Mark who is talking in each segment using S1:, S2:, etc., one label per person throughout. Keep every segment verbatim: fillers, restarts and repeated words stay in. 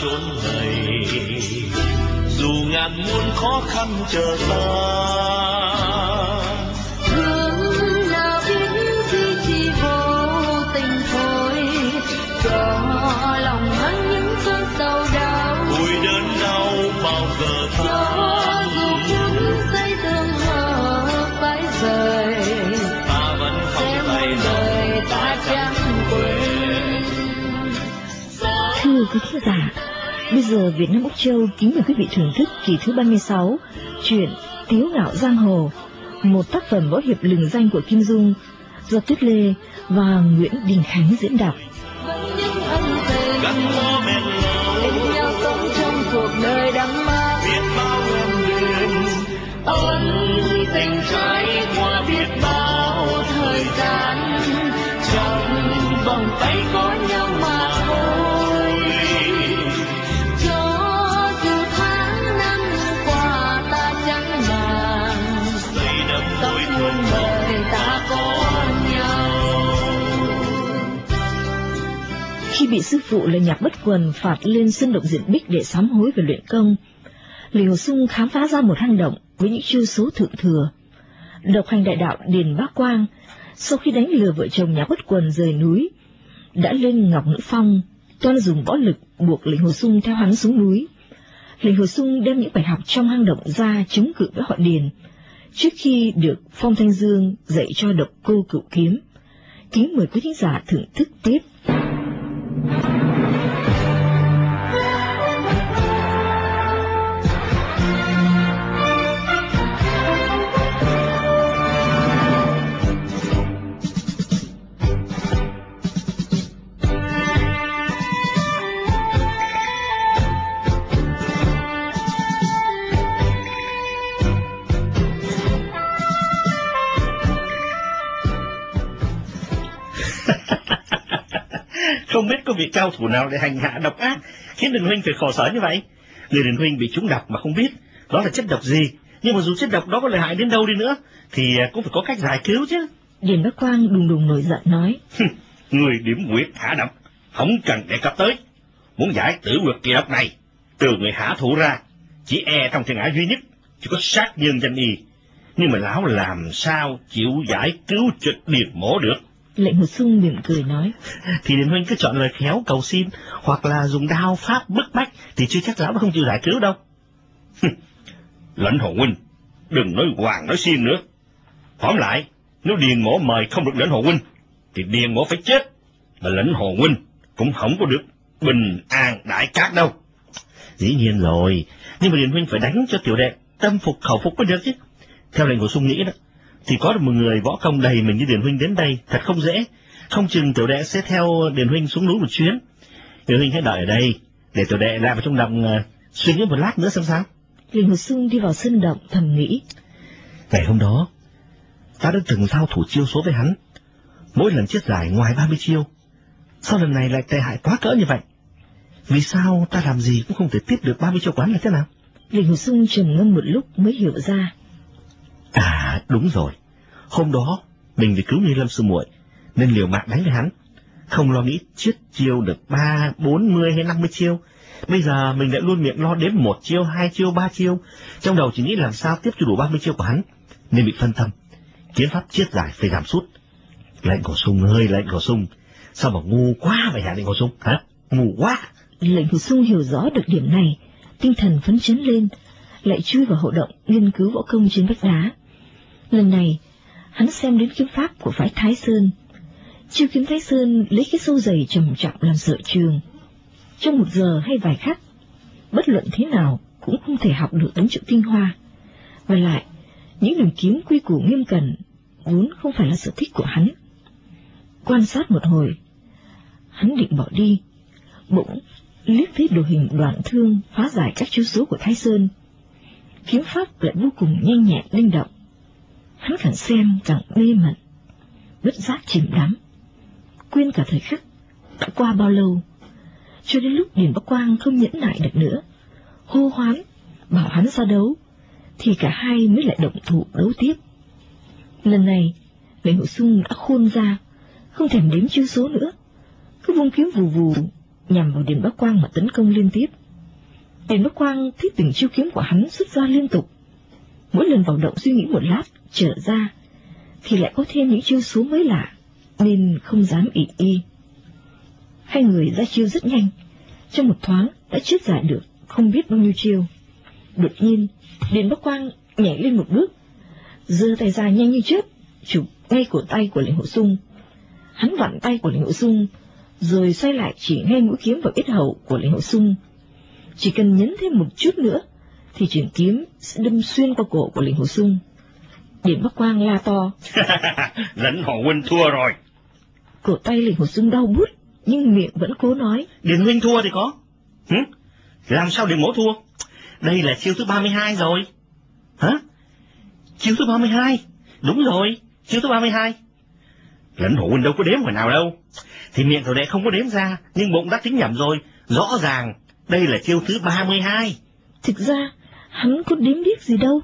S1: chốn này, dù ngàn muôn khó khăn chờ ta.
S2: Thương nào biết khi chỉ vô tình thôi, cho lòng hắn những cơn sầu đau.
S1: Vui đớn đau bao giờ ta.
S2: Cho dù phút giây thương hờ phải rời,
S1: Ta vẫn không tay
S2: đời ta chẳng quên.
S3: Thưa quý khán giả, bây giờ Việt Nam Úc Châu kính mời quý vị thưởng thức kỳ thứ ba mươi sáu truyện Tiếu Ngạo Giang Hồ, một tác phẩm võ hiệp lừng danh của Kim Dung do Tuyết Lê và Nguyễn Đình Khánh diễn đọc.
S1: Gắn bó bền lâu,
S2: bên nhau sống trong cuộc đời đắm mát,
S1: biết bao em đêm, ân tình trải qua biết bao thời gian, trong vòng tay có nhau mà thôi.
S2: cho dù tháng năm qua ta chẳng màng,
S1: Xây đậm
S2: sống muôn đời ta có nhau.
S3: Khi bị sư phụ là Nhạc Bất Quần phạt lên sân động Diện Bích để sám hối về luyện công, Lê Hồ Sung khám phá ra một hang động với những chiêu số thượng thừa. Độc hành đại đạo Điền Bá Quang sau khi đánh lừa vợ chồng Nhạc Bất Quần rời núi đã lên Ngọc Nữ Phong, toan dùng võ lực buộc Lê Hồ Sung theo hắn xuống núi. Lê Hồ Sung đem những bài học trong hang động ra chống cự với họ Điền trước khi được Phong Thanh Dương dạy cho độc cô cửu kiếm. Kính mời quý thính giả thưởng thức tiếp.
S4: Không biết có vị cao thủ nào để hành hạ độc ác khiến Đình Huynh phải khổ sở như vậy. Người Đình Huynh bị trúng độc mà không biết đó là chất độc gì, nhưng mà dù chất độc đó có lợi hại đến đâu đi nữa thì cũng phải có cách giải cứu chứ.
S3: Điền Bá Quang đùng đùng nổi giận nói:
S4: Người điểm quyệt hạ độc không cần đề cập tới. Muốn giải tử quyệt kỳ độc này, từ người hạ thủ ra chỉ e trong thiên hạ duy nhất chỉ có sát nhân danh y, nhưng mà lão làm sao chịu giải cứu trực Điền Mỗ được.
S3: Lệnh Hồ Sung mỉm cười nói:
S4: Thì Điền Huynh cứ chọn lời khéo cầu xin hoặc là dùng đao pháp bức bách thì chưa chắc lão đã không chịu giải cứu đâu. Lãnh Hồ huynh đừng nói hoàng nói xin nữa. Tóm lại, nếu Điền Mỗ mời không được Lãnh Hồ huynh thì Điền Mỗ phải chết, mà Lãnh Hồ huynh cũng không có được bình an đại cát đâu. Dĩ nhiên rồi, nhưng mà Điền Huynh phải đánh cho tiểu đệ tâm phục khẩu phục mới được chứ. Theo lệnh của Sung nghĩ đó, thì có được một người võ công đầy mình như Điền Huynh đến đây thật không dễ. Không chừng tiểu đệ sẽ theo Điền Huynh xuống núi một chuyến. Điền Huynh hãy đợi ở đây để tiểu đệ lại vào trong động uh, suy nghĩ một lát nữa xem sao.
S3: Lệnh Hồ Sung đi vào sân động thầm nghĩ:
S4: Ngày hôm đó ta đã từng giao thủ chiêu số với hắn, mỗi lần chết giải ngoài ba mươi chiêu. Sao lần này lại tệ hại quá cỡ như vậy? Vì sao ta làm gì cũng không thể tiếp được ba mươi chiêu quán là thế nào?
S3: Lệnh Hồ Sung trầm ngâm một lúc mới hiểu ra.
S4: À đúng rồi, hôm đó mình vì cứu Nghi Lâm sư muội nên liều mạng đánh với hắn, không lo nghĩ chết chiêu được ba, bốn mươi hay năm mươi chiêu. Bây giờ mình lại luôn miệng lo đếm một chiêu, hai chiêu, ba chiêu, trong đầu chỉ nghĩ làm sao tiếp cho đủ ba mươi chiêu của hắn, nên bị phân tâm. Chiến pháp chết giải phải giảm sút. Lệnh Hồ Sung ơi, lệnh Hồ Sung, sao mà ngu quá vậy hả lệnh Hồ Sung, hả? Ngu quá.
S3: Lệnh Hồ Sung hiểu rõ được điểm này, tinh thần phấn chấn lên, lại chui vào hậu động nghiên cứu võ công trên vách đá. Lần này, hắn xem đến kiếm pháp của phái Thái Sơn. Chiêu kiếm Thái Sơn lấy cái sâu dày trầm trọng làm sở trường. Trong một giờ hay vài khắc, bất luận thế nào cũng không thể học được đến chữ tinh hoa. Và lại, những đường kiếm quy củ nghiêm cẩn vốn không phải là sở thích của hắn. Quan sát một hồi, hắn định bỏ đi, bỗng liếc thấy đồ hình Đoạn Thương phá giải các chiêu số của Thái Sơn. Kiếm pháp lại vô cùng nhanh nhẹn linh động. Hắn càng xem càng mê mẩn, bất giác chìm đắm, quên cả thời khắc đã qua bao lâu. Cho đến lúc Điền Bá Quang không nhẫn nại được nữa, hô hoán bảo hắn ra đấu, thì cả hai mới lại động thủ đấu tiếp. Lần này, Lệnh Hồ Sung đã khôn ra, không thèm đếm chiêu số nữa, cứ vung kiếm vù vù nhằm vào Điền Bá Quang mà tấn công liên tiếp. Điền Bá Quang thấy từng chiêu kiếm của hắn xuất ra liên tục. Mỗi lần vào động suy nghĩ một lát, trở ra, thì lại có thêm những chiêu số mới lạ, nên không dám ỷ y. Hai người ra chiêu rất nhanh, trong một thoáng đã chiết giải được không biết bao nhiêu chiêu. Đột nhiên, Điền Bá Quang nhảy lên một bước, giơ tay ra nhanh như chớp, chụp ngay cổ tay của Lệnh Hồ Xung. Hắn vặn tay của Lệnh Hồ Xung, rồi xoay lại chỉ ngay mũi kiếm vào yết hầu của Lệnh Hồ Xung. Chỉ cần nhấn thêm một chút nữa, thì trường kiếm sẽ đâm xuyên qua cổ của Lệnh Hồ Xung. Điền Bá Quang la to:
S4: Lãnh Hồ huynh thua rồi.
S3: Cổ tay Lệnh Hồ Xung đau buốt, nhưng miệng vẫn cố nói:
S4: Điền huynh thua thì có. Hử? Làm sao Điền mỗ thua? Đây là chiêu thứ ba mươi hai rồi. Hả? Chiêu thứ ba mươi hai? Đúng rồi, chiêu thứ ba mươi hai. Lãnh Hồ huynh đâu có đếm hồi nào đâu. Thì miệng thổ đệ không có đếm ra, nhưng bụng đã tính nhầm rồi. Rõ ràng đây là chiêu thứ ba mươi hai.
S3: Thực ra hắn có đếm biết gì đâu.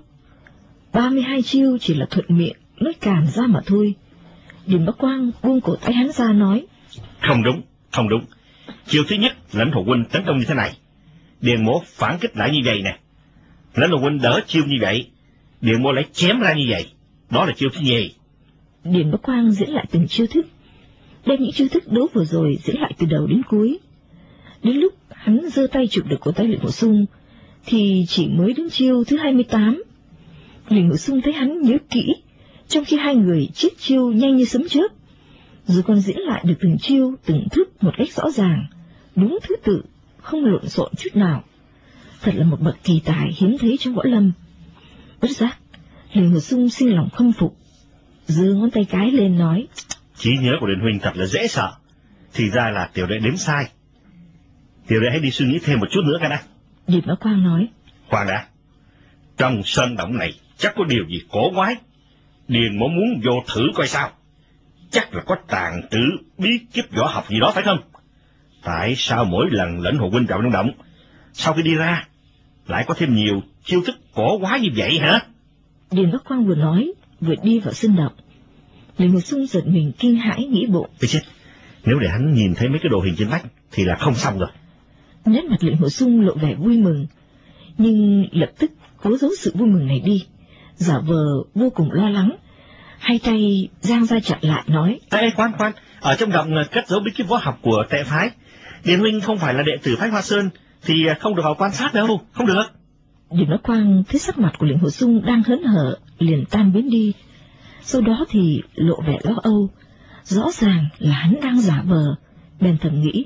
S3: ba mươi hai chiêu chỉ là thuận miệng nói càn ra mà thôi. Điền Bá Quang buông cổ tay hắn ra nói:
S4: Không đúng, không đúng. Chiêu thứ nhất, Lãnh Hồ huynh tấn công như thế này, Điền mỗ phản kích lại như vậy nè. Lãnh Hồ huynh đỡ chiêu như vậy, Điền mỗ lại chém ra như vậy. Đó là chiêu thứ nhì.
S3: Điền Bá Quang diễn lại từng chiêu thức, đem những chiêu thức đấu vừa rồi diễn lại từ đầu đến cuối. Đến lúc hắn giơ tay chụp được cổ tay Lệnh Hồ Xung thì chỉ mới đến chiêu thứ hai mươi tám. Lệnh Hồ Xung thấy hắn nhớ kỹ, trong khi hai người chiết chiêu nhanh như sấm chớp, rồi còn diễn lại được từng chiêu từng thức một cách rõ ràng, đúng thứ tự, không lộn xộn chút nào. Thật là một bậc kỳ tài hiếm thấy trong võ lâm. Bất giác, Lệnh Hồ Xung sinh lòng khâm phục, giơ ngón tay cái lên nói:
S4: Trí nhớ của Điền huynh thật là dễ sợ. Thì ra là tiểu đệ đếm sai. Tiểu đệ hãy đi suy nghĩ thêm một chút nữa cái đã.
S3: Điền Bá Quang nói:
S4: Khoan đã, trong sơn động này chắc có điều gì cổ quái. Điền mỗ muốn vô thử coi sao. Chắc là có tàng trữ bí kíp võ học gì đó phải không? Tại sao mỗi lần Lãnh Hồ huynh vào trong động, sau khi đi ra lại có thêm nhiều chiêu thức cổ quái như vậy hả?
S3: Điền Bá Quang vừa nói vừa đi vào sân động. Lệnh Hồ Xung giật mình kinh hãi nghĩ bụng:
S4: Ê chết, nếu để hắn nhìn thấy mấy cái đồ hình trên vách thì là không xong rồi.
S3: Nét mặt Lệnh Hồ Xung lộ vẻ vui mừng, nhưng lập tức cố giấu sự vui mừng này đi, giả vờ vô cùng lo lắng, hai tay giang ra chặn lại nói:
S4: Ê, khoan khoan, ở trong động cất giấu bí kíp võ học của Tệ phái. Điền huynh không phải là đệ tử phái Hoa Sơn thì không được vào quan sát đâu, không được.
S3: Điền Bá Quang thấy sắc mặt của Lệnh Hồ Xung đang hớn hở, liền tan biến đi. Sau đó thì lộ vẻ lo âu, rõ ràng là hắn đang giả vờ, bèn thầm nghĩ: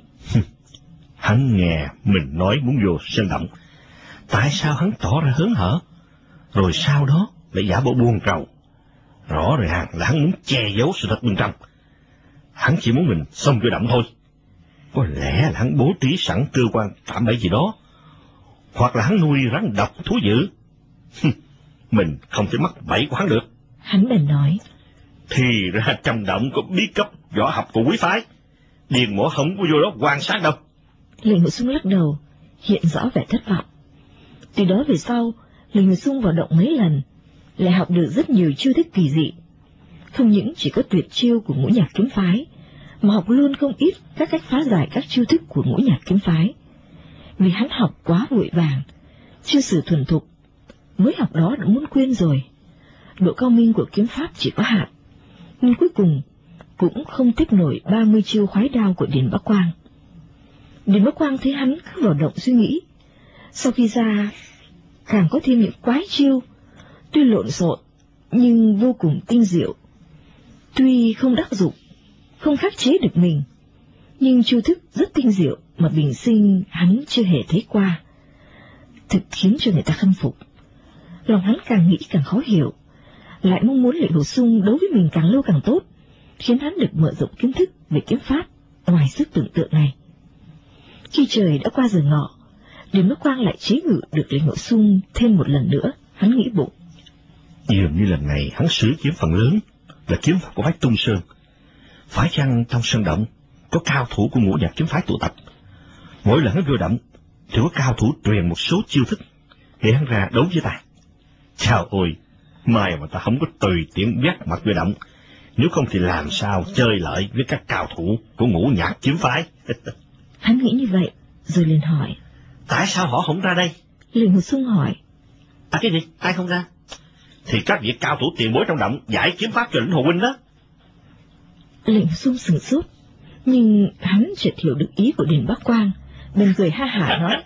S4: Hắn nghe mình nói muốn vô sơn động, tại sao hắn tỏ ra hớn hở, rồi sau đó lại giả bộ buồn rầu? Rõ ràng là hắn muốn che giấu sự thật bên trong. Hắn chỉ muốn mình xông vô động thôi. Có lẽ là hắn bố trí sẵn cơ quan tạm bẫy gì đó, hoặc là hắn nuôi rắn độc thú dữ. Mình không thể mắc bẫy của hắn được.
S3: Hắn bèn nói:
S4: Thì ra trong động có bí cấp võ học của quý phái, Điền mỗ không có vô đó quan sát đâu.
S3: Lệnh Hồ Xung lắc đầu, hiện rõ vẻ thất vọng. Từ đó về sau, Lệnh Hồ Xung vào động mấy lần, lại học được rất nhiều chiêu thức kỳ dị. Không những chỉ có tuyệt chiêu của Ngũ Nhạc kiếm phái, mà học luôn không ít các cách phá giải các chiêu thức của Ngũ Nhạc kiếm phái. Vì hắn học quá vội vàng, chưa sử thuần thục, mới học đó đã muốn quên rồi. Độ cao minh của kiếm pháp chỉ có hạn, nhưng cuối cùng cũng không tiếp nổi ba mươi chiêu khoái đao của Điền Bá Quang. Điền Bá Quang thấy hắn cứ vào động suy nghĩ, sau khi ra càng có thêm những quái chiêu, tuy lộn xộn nhưng vô cùng tinh diệu. Tuy không đắc dụng, không khắc chế được mình, nhưng chiêu thức rất tinh diệu mà bình sinh hắn chưa hề thấy qua, thực khiến cho người ta khâm phục. Lòng hắn càng nghĩ càng khó hiểu, lại mong muốn Lệnh Hồ Xung đấu với mình càng lâu càng tốt, khiến hắn được mở rộng kiến thức về kiếm pháp ngoài sức tưởng tượng này. Khi trời đã qua giờ ngọ, Điền Bá Quang lại chế ngự được Lệnh Hồ Xung thêm một lần nữa. Hắn nghĩ bụng:
S4: Dường như lần này hắn sử kiếm phần lớn là kiếm pháp của phái Tung Sơn. Phải chăng trong sơn động có cao thủ của Ngũ Nhạc kiếm phái tụ tập? Mỗi lần hắn vô động thì có cao thủ truyền một số chiêu thức để hắn ra đấu với ta. Chào ôi, mai mà ta không có tùy tiện vác mặt vô động, nếu không thì làm sao chơi lợi với các cao thủ của Ngũ Nhạc kiếm phái.
S3: Hắn nghĩ như vậy, rồi liền hỏi.
S4: Tại sao họ không ra đây?
S3: Lệnh Hồ Sung hỏi.
S4: À cái gì? Ai không ra? Thì các vị cao thủ tiền bối trong động giải kiếm pháp cho lĩnh Hồ huynh đó.
S3: Lệnh Hồ Sung sửng sốt, nhưng hắn chợt hiểu được ý của Điền Bắc Quang, bèn cười ha hả nói.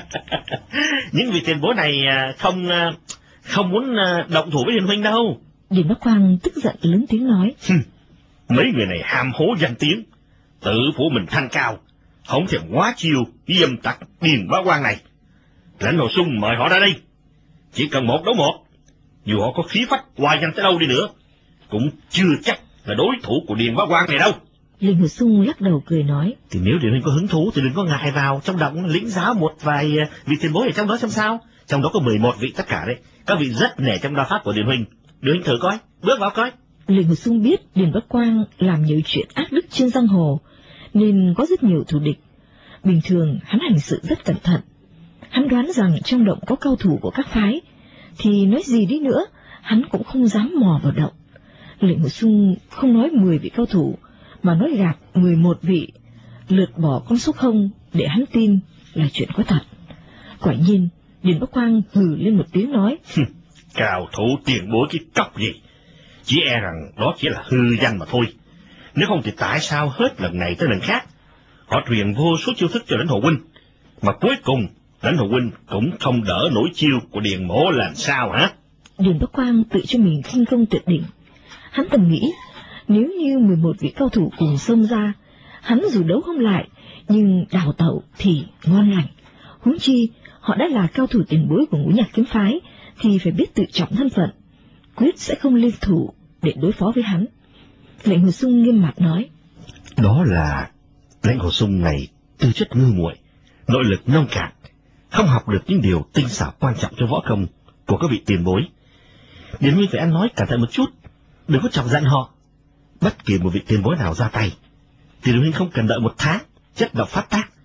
S4: Những vị tiền bối này không không muốn động thủ với Điền huynh đâu.
S3: Điền Bắc Quang tức giận lớn tiếng nói.
S4: Mấy người này ham hố danh tiếng, tự phủ mình thanh cao, không thèm quá chiêu với dâm tặc Điền Bá Quang này. Lãnh Hồ Sung mời họ ra đây, chỉ cần một đấu một, dù họ có khí phách hoài danh tới đâu đi nữa, cũng chưa chắc là đối thủ của Điền Bá Quang này đâu.
S3: Lệnh Hồ Sung lắc đầu cười nói.
S4: Thì nếu Điền huynh có hứng thú thì đừng có ngại vào trong động lĩnh giáo một vài vị tiền bối ở trong đó xem sao. Trong đó có mười một vị tất cả đấy, các vị rất nể trong đao pháp của Điền huynh. Điền huynh thử coi, bước vào coi.
S3: Lệnh Hồ Sung biết Điền Bắc Quang làm nhiều chuyện ác đức trên giang hồ, nên có rất nhiều thù địch. Bình thường hắn hành sự rất cẩn thận. Hắn đoán rằng trong động có cao thủ của các phái, thì nói gì đi nữa, hắn cũng không dám mò vào động. Lệnh Hồ Sung không nói mười vị cao thủ, mà nói gạt mười một vị, lượt bỏ con số không để hắn tin là chuyện có thật. Quả nhiên, Điền Bắc Quang hừ lên một tiếng nói.
S4: Cao thủ tiền bối cái cóc gì, chỉ e rằng đó chỉ là hư danh mà thôi. Nếu không thì tại sao hết lần này tới lần khác họ truyền vô số chiêu thức cho Lãnh Hồ huynh, mà cuối cùng Lãnh Hồ huynh cũng không đỡ nổi chiêu của Điền mỗ làm sao hả?
S3: Điền Bắc Quang tự cho mình khinh công tuyệt đỉnh. Hắn thầm nghĩ, nếu như mười một vị cao thủ cùng xông ra, hắn dù đấu không lại, nhưng đào tẩu thì ngon lành. Huống chi họ đã là cao thủ tiền bối của Ngũ Nhạc kiếm phái, thì phải biết tự trọng thân phận, quyết sẽ không liên thủ để đối phó với hắn. Lệnh Hồ Sung nghiêm mặt nói.
S4: Đó là Lãnh Hồ Sung này tư chất ngu muội, nội lực nông cạn, không học được những điều tinh xảo quan trọng cho võ công của các vị tiền bối. Điền huynh phải ăn nói cẩn thận một chút, đừng có chọc giận họ. Bất kỳ một vị tiền bối nào ra tay, thì Điền huynh không cần đợi một tháng chất độc phát tác,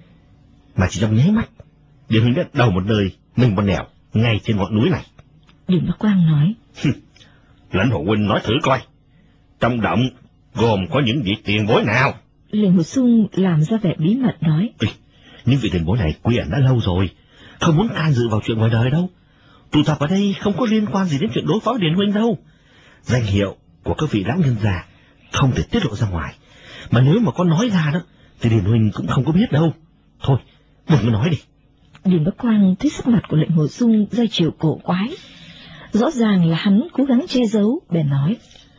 S4: mà chỉ trong nháy mắt, Điền huynh đã đầu một nơi mình một nẻo ngay trên ngọn núi này.
S3: Điền Bắc Quang nói.
S4: Lãnh Hồ huynh nói thử coi, trong động gồm có những vị tiền bối nào?
S3: Lệnh Hồ Sung làm ra vẻ bí mật nói.
S4: Ê, những vị tiền bối này quy ẩn đã lâu rồi, không muốn can dự vào chuyện ngoài đời đâu. Tụ tập ở đây không có liên quan gì đến chuyện đối phó với Điền huynh đâu. Danh hiệu của các vị lão nhân già không thể tiết lộ ra ngoài, mà nếu mà có nói ra đó thì Điền huynh cũng không có biết đâu. Thôi, đừng có nói đi.
S3: Điền Bắc Quang thấy sắc mặt của Lệnh Hồ Sung ra chiều cổ quái, rõ ràng là hắn cố gắng che giấu, bèn nói.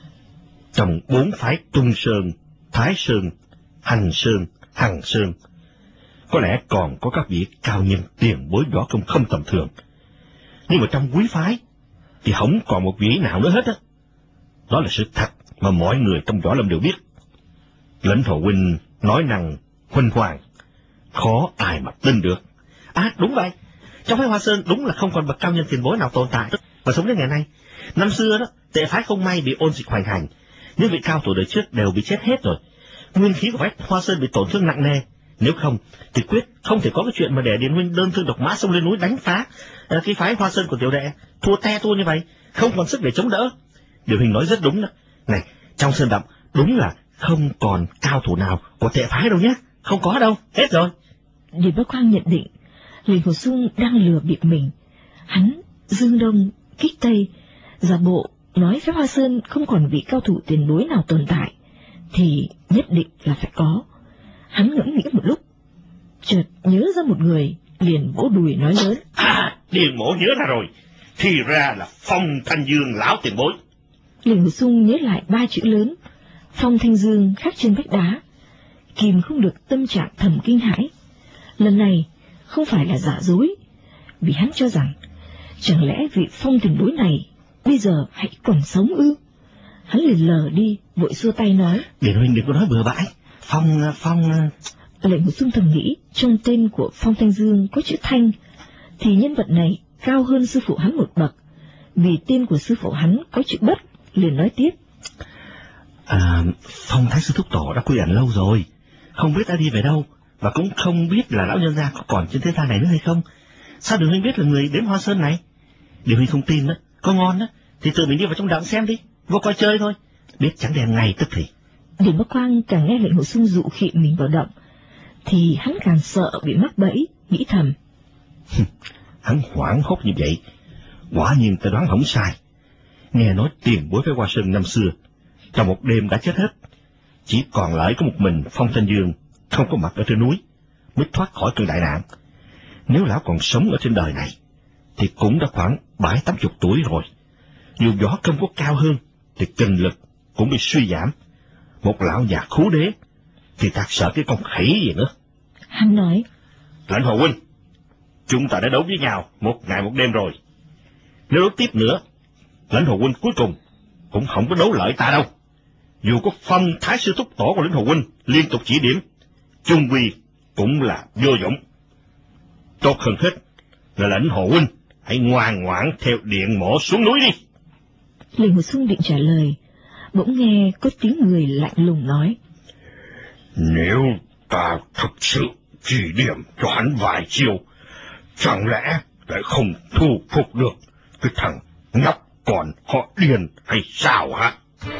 S4: Trong bốn phái Tung Sơn, Thái Sơn, Hành Sơn, Hằng Sơn, có lẽ còn có các vị cao nhân tiền bối võ công không tầm thường, nhưng mà trong quý phái thì không còn một vị nào nữa hết á. Đó là sự thật mà mọi người trong võ lâm đều biết. Lãnh Hồ huynh nói năng huênh hoang, khó ai mà tin được. À đúng vậy, trong phái Hoa Sơn đúng là không còn bậc cao nhân tiền bối nào tồn tại và sống đến ngày nay. Năm xưa đó, tệ phái không may bị ôn dịch hoành hành, những vị cao thủ đời trước đều bị chết hết rồi. Nguyên khí của phái Hoa Sơn bị tổn thương nặng nề. Nếu không thì quyết không thể có cái chuyện mà để Điền huynh đơn thương độc mã xông lên núi đánh phá cái phái Hoa Sơn của tiểu đệ, thua te thua như vậy, không còn sức để chống đỡ. Điền huynh nói rất đúng đó. Này, trong sơn động đúng là không còn cao thủ nào của tệ phái đâu nhé, không có đâu, hết rồi.
S3: Điền Bắc Quang nhận định Lệnh Hồ Sung đang lừa bịp mình. Hắn dương đông kích tây, giả bộ nói phái Hoa Sơn không còn vị cao thủ tiền bối nào tồn tại, thì nhất định là phải có. Hắn ngẫm nghĩ một lúc, chợt nhớ ra một người, liền vỗ đùi nói lớn.
S4: À, Điền mỗ nhớ ra rồi, thì ra là Phong Thanh Dương lão tiền bối.
S3: Lệnh Hồ Sung nhớ lại ba chữ lớn, Phong Thanh Dương khắc trên vách đá, kìm không được tâm trạng thầm kinh hãi. Lần này không phải là giả dối, vì hắn cho rằng chẳng lẽ vị Phong tiền bối này bây giờ hãy còn sống ư? Hắn liền lờ đi, vội xua tay nói.
S4: Điền huynh đừng có nói bừa bãi. Phong, Phong...
S3: Lệnh Hồ Sung thầm nghĩ, trong tên của Phong Thanh Dương có chữ Thanh, thì nhân vật này cao hơn sư phụ hắn một bậc. Vì tên của sư phụ hắn có chữ Bất, liền nói tiếp.
S4: À, Phong Thái sư thúc tổ đã quy ẩn lâu rồi, không biết đã đi về đâu, và cũng không biết là lão nhân gia có còn trên thế gian này nữa hay không. Sao Điền huynh biết là người đến Hoa Sơn này? Điền huynh không tin đó, có ngon đó, thì tự mình đi vào trong động xem đi, vô coi chơi thôi, biết chẳng đèn ngày tức thì.
S3: Điền Bắc Quang càng nghe Lệnh Hồ Sung dụ khị mình vào động, thì hắn càng sợ bị mắc bẫy, nghĩ thầm.
S4: Hắn hoảng hốt như vậy, quả nhiên ta đoán không sai. Nghe nói tiền bối Phái Hoa Sơn năm xưa, trong một đêm đã chết hết, chỉ còn lại có một mình Phong Thanh Dương không có mặt ở trên núi, mới thoát khỏi cơn đại nạn. Nếu lão còn sống ở trên đời này, thì cũng đã khoảng bảy tám chục tuổi rồi. Dù võ công có cao hơn, thì kinh lực cũng bị suy giảm. Một lão già khú đế, thì ta sợ cái con khỉ gì nữa.
S3: Hắn nói,
S4: Lãnh Hồ huynh, chúng ta đã đấu với nhau một ngày một đêm rồi. Nếu đấu tiếp nữa, Lãnh Hồ huynh cuối cùng cũng không có đấu lợi ta đâu. Dù có Phong Thái sư thúc tổ của Lãnh Hồ huynh liên tục chỉ điểm, chung quy cũng là vô dụng. Tốt hơn hết là Lãnh Hồ huynh hãy ngoan ngoãn theo điện mổ xuống núi đi.
S3: Lệnh Hồ Xuân định trả lời, bỗng nghe có tiếng người lạnh lùng nói,
S4: nếu ta thực sự chỉ điểm cho hắn vài chiều, chẳng lẽ lại không thu phục được cái thằng nhóc còn họ Điền hay sao hả?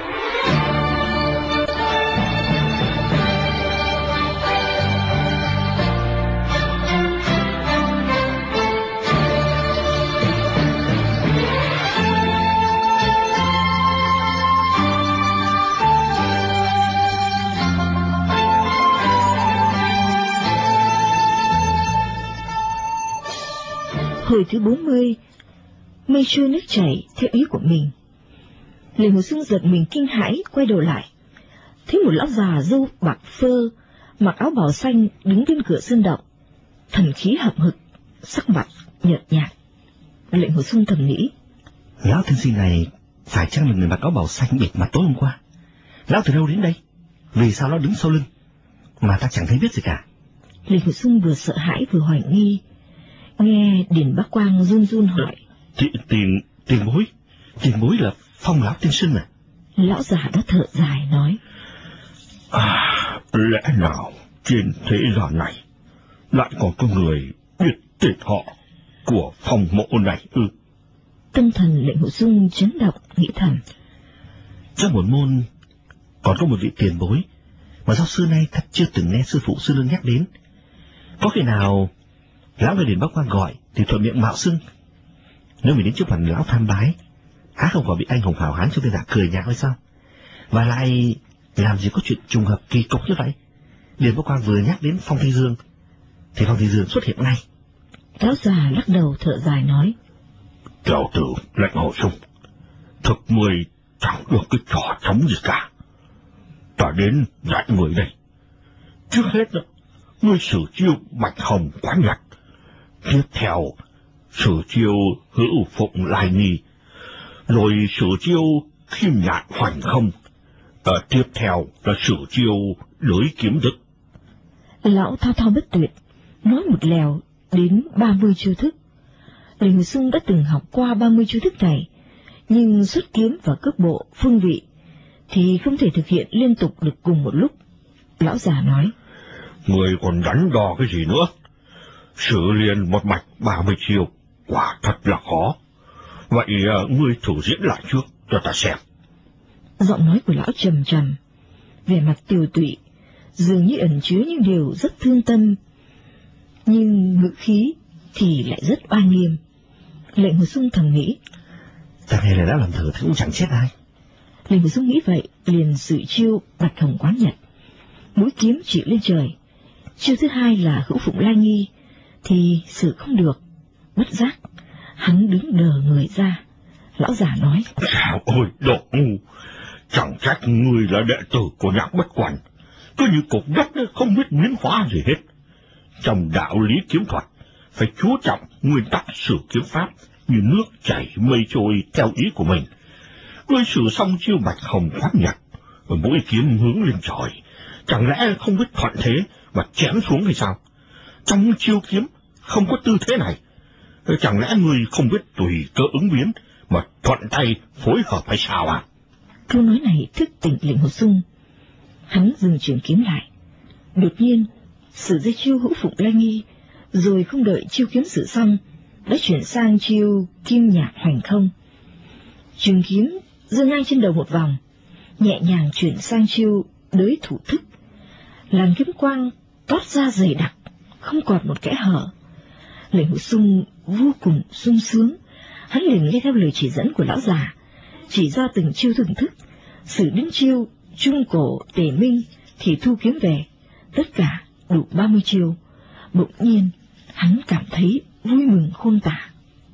S3: Hồi thứ bốn mươi, mây trôi nước chảy theo ý của mình. Lệnh Hồ Xuân giật mình kinh hãi, quay đầu lại, thấy một lão già râu bạc phơ, mặc áo bào xanh đứng bên cửa sơn động, thần khí hậm hực, sắc mặt nhợt nhạt. Lệnh Hồ Xuân thầm nghĩ,
S4: lão tiên sinh này phải chăng là người mặc áo bào xanh bịt mặt tối hôm qua? Lão từ đâu đến đây? Vì sao lão đứng sau lưng mà ta chẳng thấy biết gì cả?
S3: Lệnh Hồ Xuân vừa sợ hãi vừa hoài nghi. Nghe Điền Bắc Quang run run hỏi,
S4: Tiền, tiền, tiền bối, tiền bối là Phong lão tiên sinh à?
S3: Lão già đã thở dài nói,
S4: À, lẽ nào trên thế gian này lại còn có người biết tên họ của Phong mộ này ư?
S3: Tâm thần Lệnh Hồ Xuân chấn động, nghĩ thầm,
S4: trong một môn còn có một vị tiền bối mà do xưa nay thật chưa từng nghe sư phụ sư lương nhắc đến. Có khi nào lão nghe Điền Bắc Quang gọi thì thuận miệng mạo xưng? Nếu mình đến trước mặt lão tham bái, há không còn bị anh hùng hào hán trong thiên hạ cười nhạo hay sao? Và lại làm gì có chuyện trùng hợp kỳ cục như vậy? Điền Bắc Quang vừa nhắc đến Phong Thanh Dương thì Phong Thanh Dương xuất hiện ngay.
S3: Lão già lắc đầu thở dài nói,
S4: Tiểu tử Lệnh Hồ Xuân, thực người chẳng được cái trò trống gì cả. Ta đến dạy người đây. Trước hết đó, ngươi sử chiêu Bạch Hồng Quán Nhật. Tiếp theo, sử chiêu Hữu Phụng Lai Nhi. Rồi sử chiêu Kim Nhạn Hoành Không. Ờ, tiếp theo là sử chiêu Đới Kiếm Thức.
S3: Lão thao thao bất tuyệt, nói một lèo đến ba mươi chiêu thức. Lệnh Hồ Xuân đã từng học qua ba mươi chiêu thức này, nhưng xuất kiếm và cước bộ, phương vị thì không thể thực hiện liên tục được cùng một lúc. Lão già nói,
S4: Người còn đắn đo cái gì nữa? Sử liền một mạch ba mươi chiêu, quả thật là khó. Vậy uh, ngươi thử diễn lại trước cho ta xem.
S3: Giọng nói của lão trầm trầm, vẻ mặt tiều tụy, dường như ẩn chứa những điều rất thương tâm, nhưng ngữ khí thì lại rất oai nghiêm. Lệnh Hồ Xuân thầm nghĩ,
S4: Ta nghe là đã làm thử thì cũng chẳng chết ai.
S3: Lệnh Hồ Xuân nghĩ vậy, liền sử chiêu Bạch Hồng Quán Nhật, mũi kiếm chỉ lên trời. Chiêu thứ hai là Hữu Phụng Lai Nghi thì sử không được. Bất giác hắn đứng đờ người ra. Lão già nói,
S4: Sao ôi đồ ngu, chẳng trách ngươi là đệ tử của Nhạc Bất Quần, cứ như cục đất không biết biến hóa gì hết. Trong đạo lý kiếm thuật phải chú trọng nguyên tắc sử kiếm pháp như nước chảy mây trôi theo ý của mình. Ngươi sử xong chiêu Bạch Hồng Quán Nhật, mũi kiếm hướng lên trời, chẳng lẽ không biết thuận thế mà chém xuống hay sao? Trong chiêu kiếm không có tư thế này, chẳng lẽ ngươi không biết tùy cơ ứng biến mà thuận tay phối hợp hay sao à?
S3: Câu nói này thức tỉnh Lệnh Hồ Xuân. Hắn dừng chuyển kiếm lại, đột nhiên sử ra chiêu Hữu Phụng Lai Nghi, rồi không đợi chiêu kiếm sử xong đã chuyển sang chiêu Kim Nhạn Hoành Không. Trường kiếm giơ ngang trên đầu một vòng, nhẹ nhàng chuyển sang chiêu Đới Thủ Thức. Làn kiếm quang toát ra dày đặc, không còn một kẽ hở. Lệnh Hồ Sung vô cùng sung sướng, hắn liền nghe theo lời chỉ dẫn của lão già, chỉ ra từng chiêu thưởng thức, sử đến chiêu trung cổ tề minh thì thu kiếm về, tất cả đủ ba mươi chiêu. Bỗng nhiên hắn cảm thấy vui mừng khôn tả.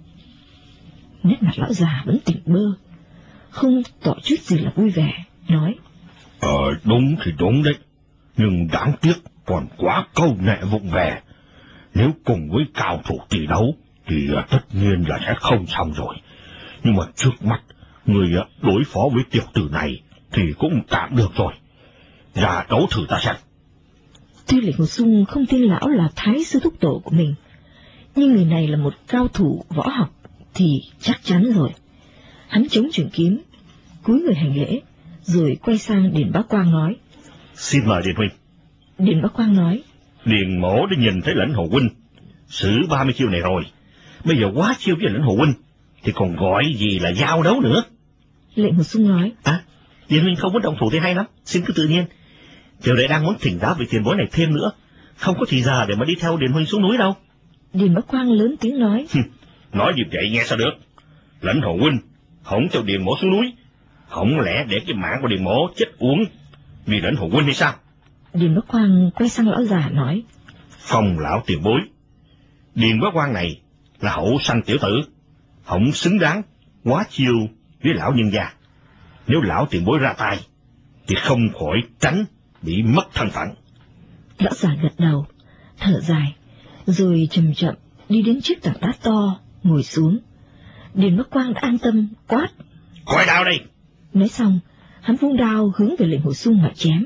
S3: Nét mặt lão già vẫn tỉnh bơ, không tỏ chút gì là vui vẻ, nói:
S4: Ờ đúng thì đúng đấy, nhưng đáng tiếc còn quá câu nệ vụng về. Nếu cùng với cao thủ tỷ đấu thì tất nhiên là sẽ không xong rồi. Nhưng mà trước mắt người đối phó với tiểu tử này thì cũng tạm được rồi. Ra đấu thử ta xem.
S3: Tuy Lệnh Hồ Sung không tin lão là thái sư thúc tổ của mình, nhưng người này là một cao thủ võ học thì chắc chắn rồi. Hắn chống trường kiếm, cúi người hành lễ, rồi quay sang Điền Bá Quang nói:
S4: Xin mời Điền huynh.
S3: Điền Bá Quang nói:
S4: Điền mỗ đã nhìn thấy Lãnh Hồ huynh xử ba mươi chiêu này rồi, bây giờ quá chiêu với Lãnh Hồ huynh thì còn gọi gì là giao đấu nữa.
S3: Lệnh Hồ Sung nói:
S4: À, Điền huynh không muốn động thủ thì hay lắm, xin cứ tự nhiên. Tiểu đệ đang muốn thỉnh giáo về tiền bối này thêm nữa, không có thì giờ để mà đi theo Điền huynh xuống núi đâu.
S3: Điền Bá Quang lớn tiếng nói:
S4: Nói như vậy nghe sao được? Lãnh Hồ huynh không cho Điền mỗ xuống núi, không lẽ để cái mạng của Điền mỗ chết uổng vì Lãnh Hồ huynh hay sao?
S3: Điền Bá Quang quay sang lão già nói:
S4: Phong lão tiền bối, Điền Bá Quang này là hậu sanh tiểu tử, không xứng đáng quá chiêu với lão nhân gia. Nếu lão tiền bối ra tay thì không khỏi tránh bị mất thân phận.
S3: Lão già gật đầu, thở dài, rồi chậm chậm đi đến chiếc tảng đá to, ngồi xuống. Điền Bá Quang đã an tâm quát:
S4: Coi đao đây!
S3: Nói xong, hắn vung đao hướng về Lệnh Hồ Sung mà chém.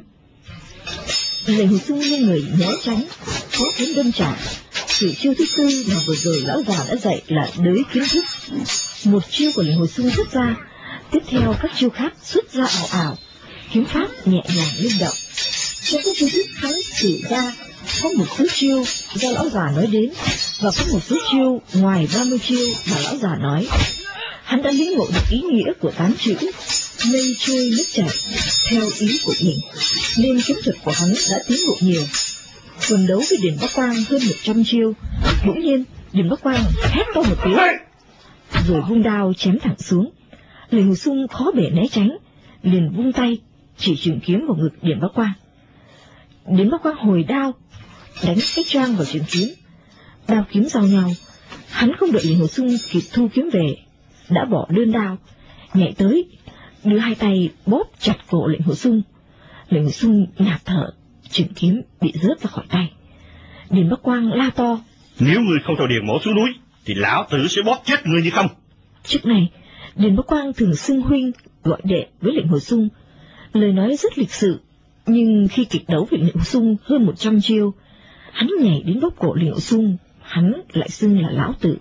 S3: Lệnh Hồ Sung như người né tránh, khó kiếm đâm trả. Chỉ chiêu thứ tư mà vừa rồi lão già đã dạy là đới kiếm thức. Một chiêu của Lệnh Hồ Sung xuất ra, tiếp theo các chiêu khác xuất ra ảo ảo, kiếm pháp nhẹ nhàng linh động. Trong các chiêu thức hắn sử ra, có một số chiêu do lão già nói đến, và có một số chiêu ngoài ba mươi chiêu mà lão già nói. Hắn đã lĩnh ngộ được ý nghĩa của tám chữ mây trôi nước chảy theo ý của mình, nên kiếm thuật của hắn đã tiến bộ nhiều. Quần đấu với Điền Bá Quang hơn một trăm chiêu, bỗng nhiên Điền Bá Quang hét to một tiếng, rồi vung đao chém thẳng xuống. Lệnh Hồ Sung khó bể né tránh, liền vung tay chỉ trường kiếm vào ngực Điền Bá Quang. Điền Bá Quang hồi đao đánh cái choang vào trường kiếm, đao kiếm giao nhau. Hắn không đợi Lệnh Hồ Sung kịp thu kiếm về, đã bỏ đơn đao, nhảy tới đưa hai tay bóp chặt cổ Lệnh Hồ Sung. Lệnh Hồ Sung ngạt thở, trường kiếm bị rớt ra khỏi tay. Điền Bá Quang la to:
S4: Nếu ngươi không cho Điền mỗ xuống núi thì lão tử sẽ bóp chết ngươi như không.
S3: Trước này Điền Bá Quang thường xưng huynh gọi đệ với Lệnh Hồ Sung, lời nói rất lịch sự, nhưng khi kịch đấu với Lệnh Hồ Sung hơn một trăm chiêu, hắn nhảy đến bóp cổ Lệnh Hồ Sung, hắn lại xưng là lão tử.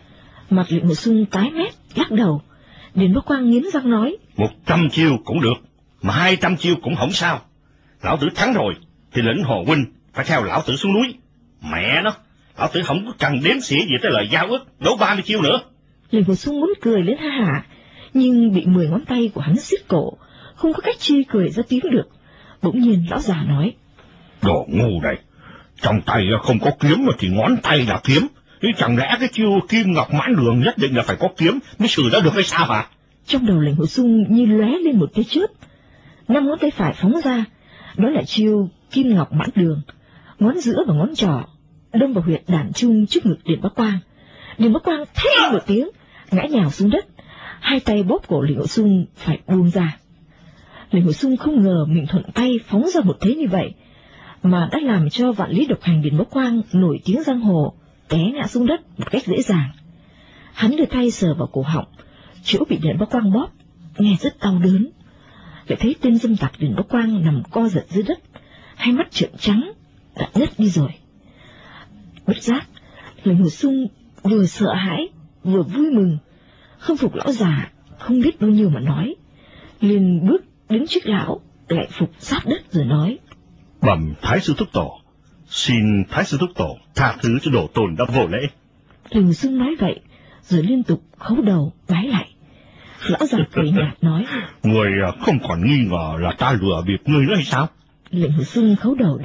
S3: Mặt Lệnh Hồ Sung tái mét, lắc đầu. Điền Bá Quang nghiến răng nói:
S4: Một trăm chiêu cũng được, mà hai trăm chiêu cũng không sao. Lão tử thắng rồi thì Lệnh Hồ huynh phải theo lão tử xuống núi. Mẹ nó, lão tử không có cần đếm xỉa gì tới lời giao ước đấu ba mươi chiêu nữa.
S3: Lệnh Hồ Sung muốn cười lên ha hả, nhưng bị mười ngón tay của hắn siết cổ, không có cách chi cười ra tiếng được. Bỗng nhiên lão già nói:
S4: Đồ ngu này, trong tay không có kiếm mà thì ngón tay là kiếm. Thế chẳng lẽ cái chiêu kim ngọc mãn đường nhất định là phải có kiếm mới xử ra được hay sao hả?
S3: Trong đầu Lệnh Hồ Sung như lóe lên một tia chớp, năm ngón tay phải phóng ra, đó là chiêu kim ngọc mãn đường. Ngón giữa và ngón trỏ đâm vào huyệt đàn trung trước ngực Điền Bá Quang. Điền Bá Quang thét lên một tiếng, ngã nhào xuống đất, hai tay bóp cổ Lệnh Hồ Sung phải buông ra. Lệnh Hồ Sung không ngờ mình thuận tay phóng ra một thế như vậy, mà đã làm cho vạn lý độc hành Điền Bá Quang nổi tiếng giang hồ té ngã xuống đất một cách dễ dàng. Hắn đưa tay sờ vào cổ họng, chỗ bị Điền Bá Quang bóp, nghe rất đau đớn. Lại thấy tên dâm tặc Điền Bá Quang nằm co giật dưới đất, hai mắt trợn trắng, đã ngất đi rồi. Bất giác, Lệnh Hồ Sung vừa sợ hãi vừa vui mừng, không phục lão già không biết bao nhiêu mà nói, liền bước đến trước lão, lại phục sát đất rồi nói:
S4: Bẩm Thái sư thúc tổ, xin Thái sư thúc tổ tha thứ cho đồ tồn đã vô lễ.
S3: Lệnh Hồ Sung nói vậy rồi liên tục khấu đầu bái lại. Lão già cười nhạt nói:
S4: Người không còn nghi ngờ là ta lừa bịp ngươi nữa hay sao?
S3: Lệnh Hồ Sung khấu đầu đáp: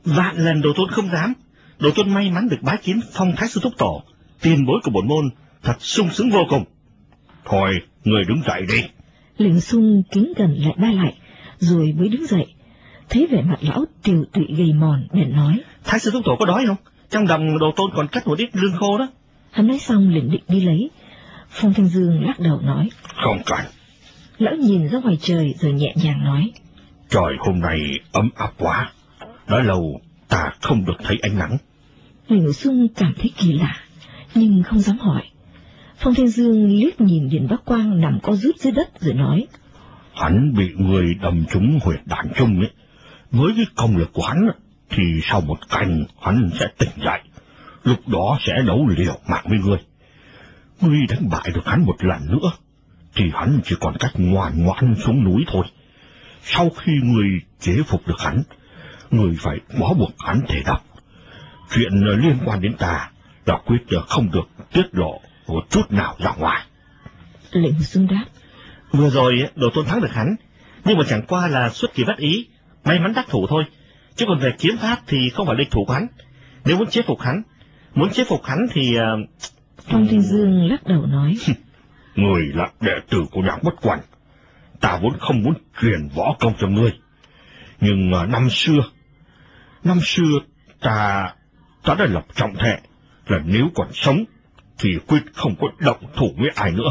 S4: Vạn lần Đồ Tôn không dám. Đồ Tôn may mắn được bái kiến Phong Thái sư thúc tổ, tiền bối của bổn môn, thật sung sướng vô cùng. Thôi, người đứng dậy đi.
S3: Lệnh Sung kính cẩn lại ba lại, rồi mới đứng dậy. Thấy vẻ mặt lão tiều tụy gầy mòn, bèn nói:
S4: Thái sư thúc tổ có đói không? Trong đồng Đồ Tôn còn cất một ít lương khô đó.
S3: Hắn nói xong liền định đi lấy. Phong Thanh Dương lắc đầu nói:
S4: Không cần.
S3: Lão nhìn ra ngoài trời rồi nhẹ nhàng nói:
S4: Trời hôm nay ấm áp quá, đã lâu ta không được thấy ánh nắng.
S3: Lệnh Sung cảm thấy kỳ lạ, nhưng không dám hỏi. Phong Thanh Dương liếc nhìn Điền Bắc Quang nằm co rút dưới đất rồi nói:
S4: Hắn bị người đâm trúng huyệt đạn trung ấy, với cái công lực của hắn thì sau một canh hắn sẽ tỉnh dậy, lúc đó sẽ đấu liều mạng với ngươi. Ngươi đánh bại được hắn một lần nữa, thì hắn chỉ còn cách ngoan ngoãn xuống núi thôi. Sau khi ngươi chế phục được hắn, ngươi phải bó buộc hắn thể độc. Chuyện liên quan đến ta là quyết không được tiết lộ một chút nào ra ngoài.
S3: Lệnh Sung đáp:
S4: Vừa rồi Đồ Tôn thắng được hắn, nhưng mà chẳng qua là xuất kỳ bất ý, may mắn đắc thủ thôi. Chứ còn về kiếm pháp thì không phải địch thủ của hắn. Nếu muốn chế phục hắn, muốn chế phục hắn thì... Uh...
S3: Phong Thanh Dương lắc đầu nói:
S4: Người là đệ tử của Nhạc Bất Quần, ta vốn không muốn truyền võ công cho ngươi. Nhưng uh, năm xưa, năm xưa ta, ta đã lập trọng thệ là nếu còn sống thì quyết không có động thủ với ai nữa.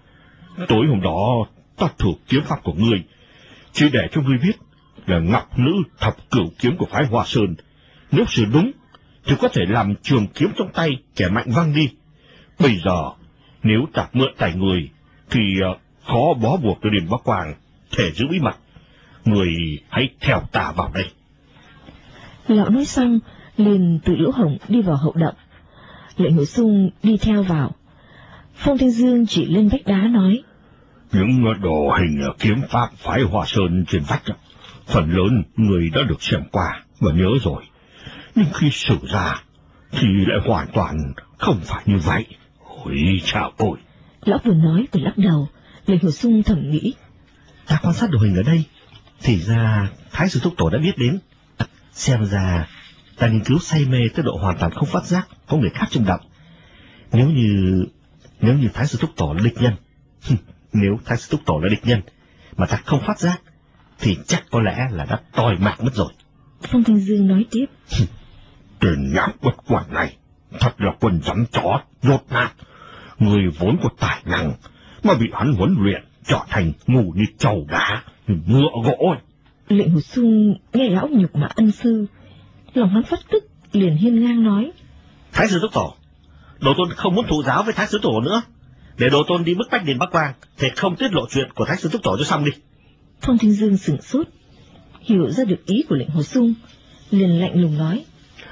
S4: Tối hôm đó ta thử kiếm pháp của ngươi, chỉ để cho ngươi biết là ngọc nữ thập cửu kiếm của phái Hoa Sơn, nếu sử đúng thì có thể làm trường kiếm trong tay kẻ mạnh văng đi. Bây giờ nếu ta mượn tay người thì uh, khó bó buộc cho Điền Bắc Quang thể giữ bí mật. Người hãy theo ta vào đây.
S3: Lão nói xong liền từ lỗ hổng đi vào hậu động. Lệnh Hồ Sung đi theo vào. Phong Thanh Dương chỉ lên vách đá nói:
S4: Những đồ hình kiếm pháp phái Hoa Sơn trên vách, phần lớn người đã được xem qua và nhớ rồi, nhưng khi sử ra thì lại hoàn toàn không phải như vậy. Ôi chào ôi!
S3: Lão vừa nói vừa lắc đầu. Lệnh Hồ Sung thầm nghĩ:
S4: Ta quan sát đồ hình ở đây, thì ra Thái sư thúc tổ đã biết đến. Xem ra ta nghiên cứu say mê tới độ hoàn toàn không phát giác có người khác trong động. Nếu như nếu như Thái sư thúc tổ là địch nhân, nếu Thái sư thúc tổ là địch nhân mà ta không phát giác, thì chắc có lẽ là đã toi mạng mất rồi.
S3: Phong Thanh Dương nói tiếp:
S4: Tên Nhạc Bất Quần này thật là quân rắn chó dốt nát. Người vốn có tài năng mà bị hắn huấn luyện trở thành ngu như trâu đá, ngựa gỗ.
S3: Lệnh Hồ Sung nghe lão nhục mạ ân sư, lòng hắn phát tức, liền hiên ngang nói:
S4: Thái sư thúc tổ, Đồ Tôn không muốn thụ giáo với Thái sư thúc tổ nữa. Để Đồ Tôn đi bức bách Điền Bắc Quang thì không tiết lộ chuyện của Thái sư thúc tổ cho xong đi.
S3: Phong Thanh Dương sửng sốt, hiểu ra được ý của Lệnh Hồ Sung, liền lạnh lùng nói: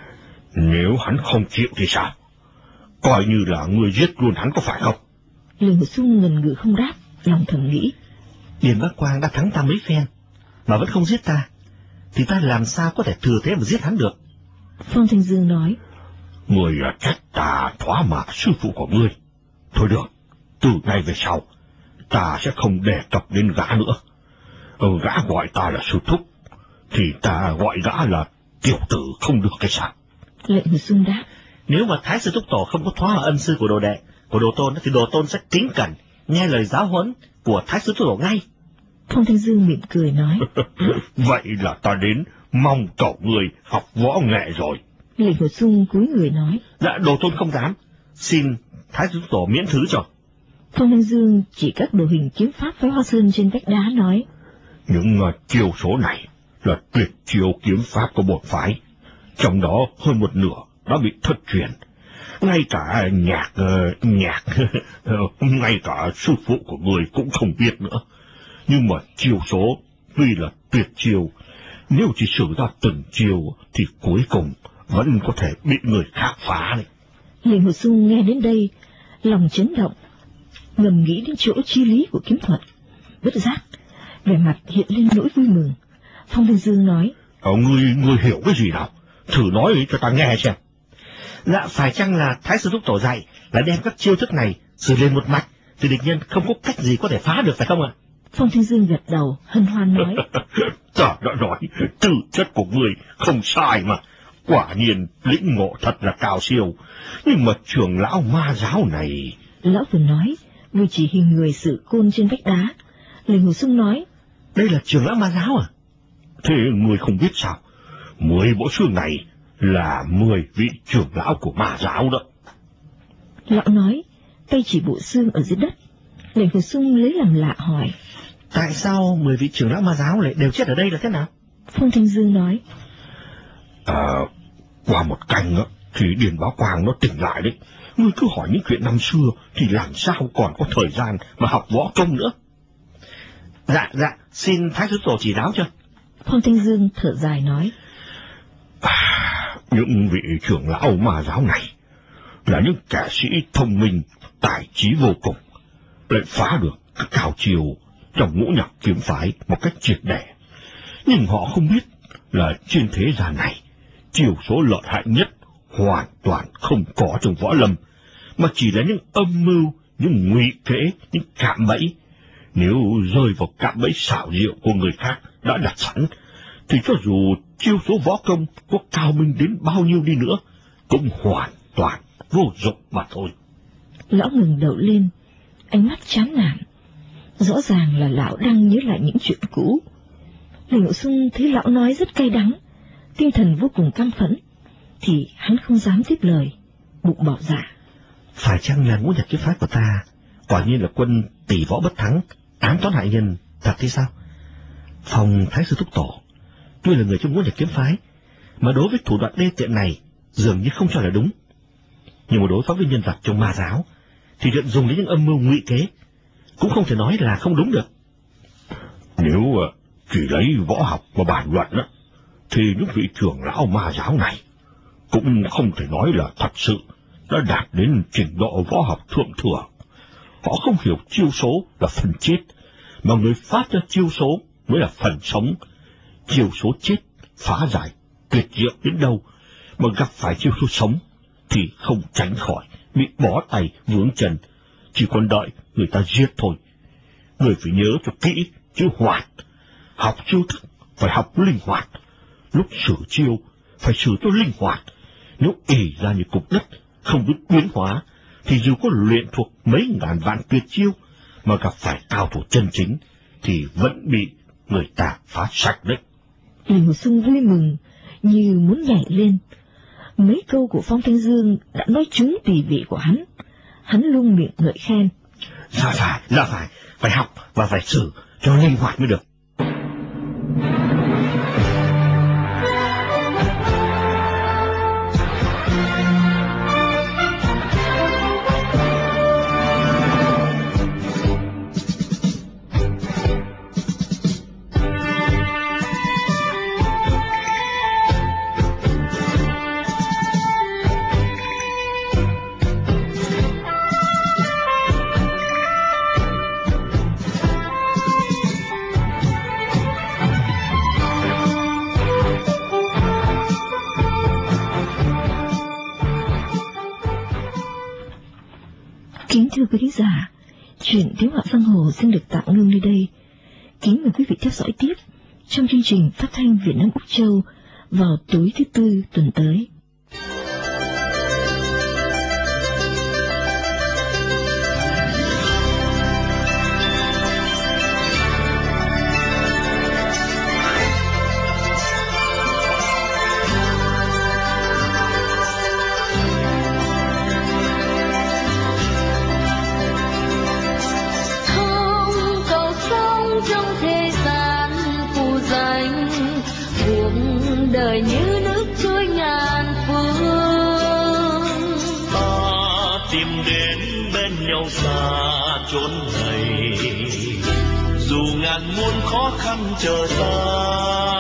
S4: Nếu hắn không chịu thì sao? Coi như là người giết luôn hắn có phải không?
S3: Lệnh Hồ Sung ngần ngừ không đáp, lòng thầm nghĩ:
S4: Điền Bắc Quang đã thắng ta mấy phen mà vẫn không giết ta, thì ta làm sao có thể thừa thế mà giết hắn được?
S3: Phong Thanh Dương nói:
S4: Người trách ta thỏa mạc sư phụ của ngươi. Thôi được, từ nay về sau ta sẽ không đề cập đến gã nữa. Ừ, gã gọi ta là sư thúc thì ta gọi gã là tiểu tử không được cái sao?
S3: Lệnh Hồ Sung đáp:
S4: Nếu mà Thái sư thúc tổ không có thoá ân sư của đồ đệ của Đồ Tôn thì Đồ Tôn sẽ kính cẩn nghe lời giáo huấn của Thái sư thúc tổ ngay.
S3: Phong Thanh Dương mỉm cười nói:
S4: Vậy là ta đến mong cậu người học võ nghệ rồi.
S3: Lệnh Hồ Sung cúi người nói:
S4: Dạ, Đồ Tôn không dám, xin Thái sư thúc tổ miễn thứ cho.
S3: Phong Thanh Dương chỉ các đồ hình kiếm pháp phái Hoa Sơn trên vách đá nói:
S4: Những uh, chiêu số này là tuyệt chiêu kiếm pháp của bổn phái, trong đó hơn một nửa đã bị thất truyền. Ngay cả nhạc uh, nhạc ngay cả sư phụ của người cũng không biết nữa. Nhưng mà chiêu số tuy là tuyệt chiêu, nếu chỉ sử ra từng chiêu thì cuối cùng vẫn có thể bị người khác phá đấy.
S3: Lệnh Hồ Sung nghe đến đây, lòng chấn động, ngầm nghĩ đến chỗ chi lý của kiếm thuật. Bất giác, vẻ mặt hiện lên nỗi vui mừng. Phong Thanh Dương nói:
S4: Ờ, ngươi, ngươi hiểu cái gì nào? Thử nói cho ta nghe xem. Dạ, phải chăng là Thái sư thúc tổ dạy là đem các chiêu thức này sử lên một mặt, thì địch nhân không có cách gì có thể phá được phải không ạ?
S3: Phong Thanh Dương gật đầu, hân hoan nói.
S4: Ta đã nói, tư chất của người không sai mà. Quả nhiên lĩnh ngộ thật là cao siêu. Nhưng mà trưởng lão ma giáo này...
S3: Lão vừa nói, vừa chỉ hình người sử côn trên vách đá. Lệnh Hồ Sung nói.
S4: Đây là trưởng lão ma giáo à? Thế người không biết sao? Mười bộ xương này là mười vị trưởng lão của ma giáo đó.
S3: Lão nói, tay chỉ bộ xương ở dưới đất. Lệnh Hồ Sung lấy làm lạ hỏi.
S4: Tại sao mười vị trưởng lão ma giáo lại đều chết ở đây là thế nào?
S3: Phong Thanh Dương nói.
S4: À, qua một canh á, thì Điền Báo Quang nó tỉnh lại đấy. Ngươi cứ hỏi những chuyện năm xưa thì làm sao còn có thời gian mà học võ công nữa. Dạ, dạ, xin Thái Sư Tổ chỉ giáo cho.
S3: Phong Thanh Dương thở dài nói.
S4: À, những vị trưởng lão ma giáo này là những kẻ sĩ thông minh, tài trí vô cùng, lại phá được các cao chiều trong ngũ nhạc kiếm phái một cách triệt để. Nhưng họ không biết là trên thế gian này, chiều số lợi hại nhất hoàn toàn không có trong võ lâm, mà chỉ là những âm mưu, những ngụy kế, những cạm bẫy. Nếu rơi vào cạm bẫy xảo diệu của người khác đã đặt sẵn, thì cho dù chiêu số võ công có cao minh đến bao nhiêu đi nữa, cũng hoàn toàn vô dụng mà thôi.
S3: Lão ngừng đầu lên, ánh mắt chán nản. Rõ ràng là lão đang nhớ lại những chuyện cũ. Lệnh Hồ Sung thấy lão nói rất cay đắng, tinh thần vô cùng căm phẫn, thì hắn không dám tiếp lời, bụng bảo dạ.
S4: Phải chăng là ngũ nhạc kiếm phái của ta quả nhiên là quân tỷ võ bất thắng, ám toán hại nhân, thật thế sao? Phòng Thái Sư Thúc Tổ tuy là người trong ngũ nhạc kiếm phái, mà đối với thủ đoạn đê tiện này dường như không cho là đúng. Nhưng mà đối phó với nhân vật trong ma giáo thì chuyện dùng đến những âm mưu ngụy kế cũng không thể nói là không đúng được. Nếu chỉ lấy võ học và bàn luận đó, thì những vị trưởng lão ma giáo này cũng không thể nói là thật sự đã đạt đến trình độ võ học thượng thừa. Họ không hiểu chiêu số là phần chết, mà người phát ra chiêu số mới là phần sống. Chiêu số chết phá giải tuyệt diệu đến đâu, mà gặp phải chiêu số sống thì không tránh khỏi bị bó tay vướng chân, chỉ còn đợi người ta giết thôi. Người phải nhớ cho kỹ chữ hoạt, học chiêu thức phải học linh hoạt, lúc sử chiêu phải sử cho linh hoạt. Nếu ỷ ra như cục đất không biết biến hóa, thì dù có luyện thuộc mấy ngàn vạn tuyệt chiêu mà gặp phải cao thủ chân chính thì vẫn bị người ta phá sạch đấy.
S3: Lệnh Hồ Sung vui mừng như muốn nhảy lên. Mấy câu của Phong Thanh Dương đã nói trúng tùy vị của hắn. Hắn luôn miệng ngợi khen.
S4: Dạ phải, dạ phải, phải học và phải xử cho linh hoạt mới được.
S3: Kính thưa quý khán giả, chuyện Tiếng Họa Giang Hồ xin được tạm ngưng nơi đây. Kính mời quý vị theo dõi tiếp trong chương trình phát thanh Việt Nam Úc Châu vào tối thứ Tư tuần tới.
S2: Đời như nước trôi ngàn phương,
S1: ta tìm đến bên nhau xa chốn này, dù ngàn muôn khó khăn chờ ta.